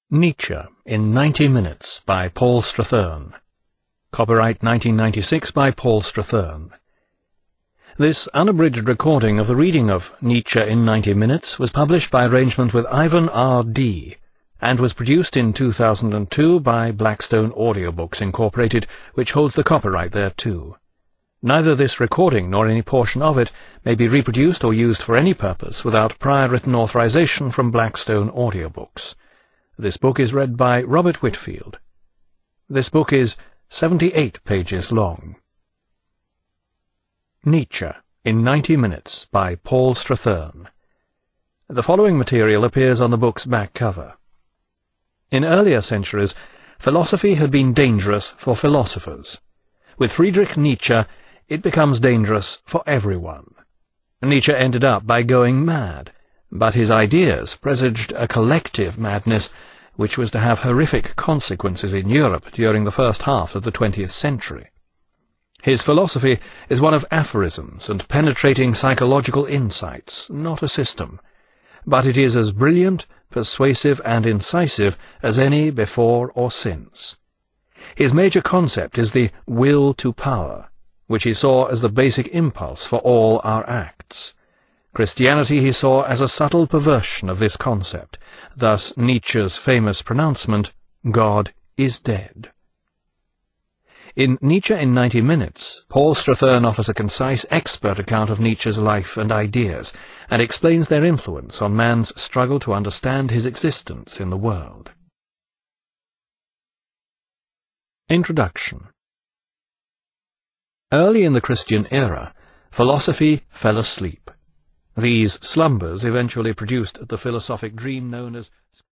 Nietzsche in 90 Minutes by Paul Strathern. Copyright 1996 by Paul Strathern. This unabridged recording of the reading of Nietzsche in 90 Minutes was published by arrangement with Ivan R.D. and was produced in 2002 by Blackstone Audiobooks Incorporated, which holds the copyright thereto. Neither this recording nor any portion of it may be reproduced or used for any purpose without prior written authorization from Blackstone Audiobooks. This book is read by Robert Whitfield. This book is 78 pages long. Nietzsche in 90 Minutes by Paul Strathern. The following material appears on the book's back cover. In earlier centuries, philosophy had been dangerous for philosophers. With Friedrich Nietzsche, it becomes dangerous for everyone. Nietzsche ended up by going mad, but his ideas presaged a collective madness which was to have horrific consequences in Europe during the first half of the 20th century. His philosophy is one of aphorisms and penetrating psychological insights, not a system, but it is as brilliant, persuasive, and incisive as any before or since. His major concept is the will to power, which he saw as the basic impulse for all our acts. Christianity he saw as a subtle perversion of this concept, thus Nietzsche's famous pronouncement, "God is dead." In Nietzsche in 90 Minutes, Paul Strathern offers a concise, expert account of Nietzsche's life and ideas, and explains their influence on man's struggle to understand his existence in the world. Introduction. Early in the Christian era, philosophy fell asleep. These slumbers eventually produced the philosophic dream known as